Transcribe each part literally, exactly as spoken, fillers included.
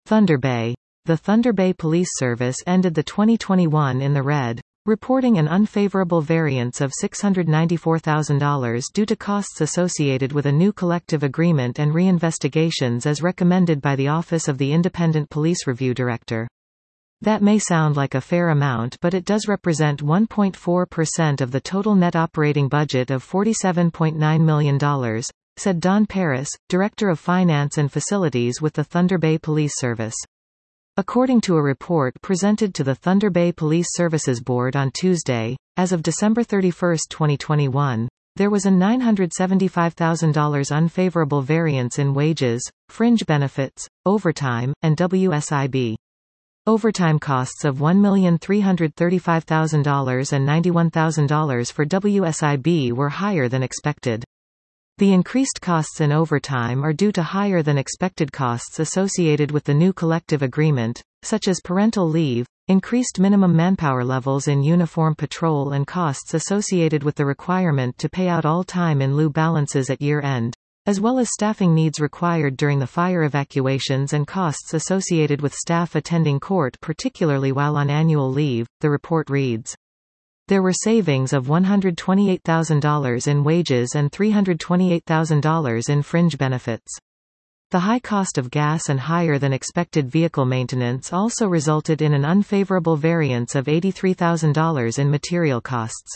Thunder Bay. The Thunder Bay Police Service ended the twenty twenty-one in the red, reporting an unfavorable variance of six hundred ninety-four thousand dollars due to costs associated with a new collective agreement and reinvestigations as recommended by the Office of the Independent Police Review Director. That may sound like a fair amount, but it does represent one point four percent of the total net operating budget of forty-seven point nine million dollars, said Don Paris, Director of Finance and Facilities with the Thunder Bay Police Service. According to a report presented to the Thunder Bay Police Services Board on Tuesday, as of December thirty-first, twenty twenty-one, there was a nine hundred seventy-five thousand dollars unfavorable variance in wages, fringe benefits, overtime, and W S I B. Overtime costs of one million three hundred thirty-five thousand dollars and ninety-one thousand dollars for W S I B were higher than expected. The increased costs in overtime are due to higher than expected costs associated with the new collective agreement, such as parental leave, increased minimum manpower levels in uniform patrol, and costs associated with the requirement to pay out all time in lieu balances at year-end, as well as staffing needs required during the fire evacuations and costs associated with staff attending court, particularly while on annual leave, the report reads. There were savings of one hundred twenty-eight thousand dollars in wages and three hundred twenty-eight thousand dollars in fringe benefits. The high cost of gas and higher than expected vehicle maintenance also resulted in an unfavorable variance of eighty-three thousand dollars in material costs.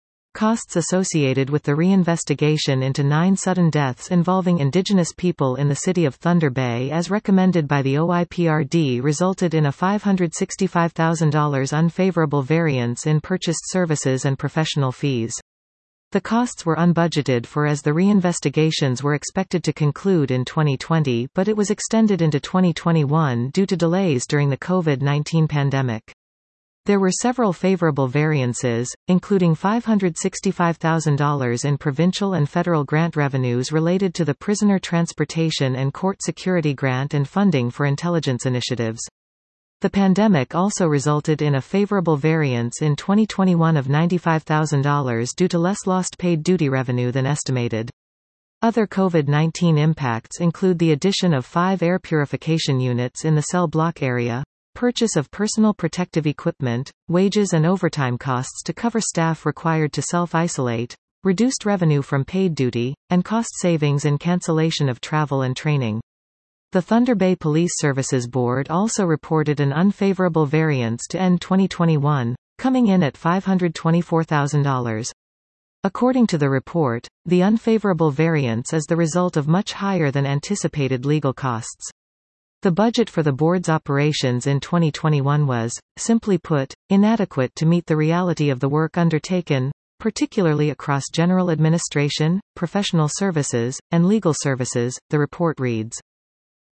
Costs associated with the reinvestigation into nine sudden deaths involving Indigenous people in the city of Thunder Bay as recommended by the O I P R D resulted in a five hundred sixty-five thousand dollars unfavorable variance in purchased services and professional fees. The costs were unbudgeted for as the reinvestigations were expected to conclude in twenty twenty, but it was extended into twenty twenty-one due to delays during the COVID nineteen pandemic. There were several favorable variances, including five hundred sixty-five thousand dollars in provincial and federal grant revenues related to the Prisoner Transportation and Court Security Grant and funding for intelligence initiatives. The pandemic also resulted in a favorable variance in twenty twenty-one of ninety-five thousand dollars due to less lost paid duty revenue than estimated. Other COVID nineteen impacts include the addition of five air purification units in the cell block area, purchase of personal protective equipment, wages and overtime costs to cover staff required to self-isolate, reduced revenue from paid duty, and cost savings in cancellation of travel and training. The Thunder Bay Police Services Board also reported an unfavorable variance to end twenty twenty-one, coming in at five hundred twenty-four thousand dollars. According to the report, the unfavorable variance is the result of much higher than anticipated legal costs. The budget for the board's operations in twenty twenty-one was, simply put, inadequate to meet the reality of the work undertaken, particularly across general administration, professional services, and legal services, the report reads.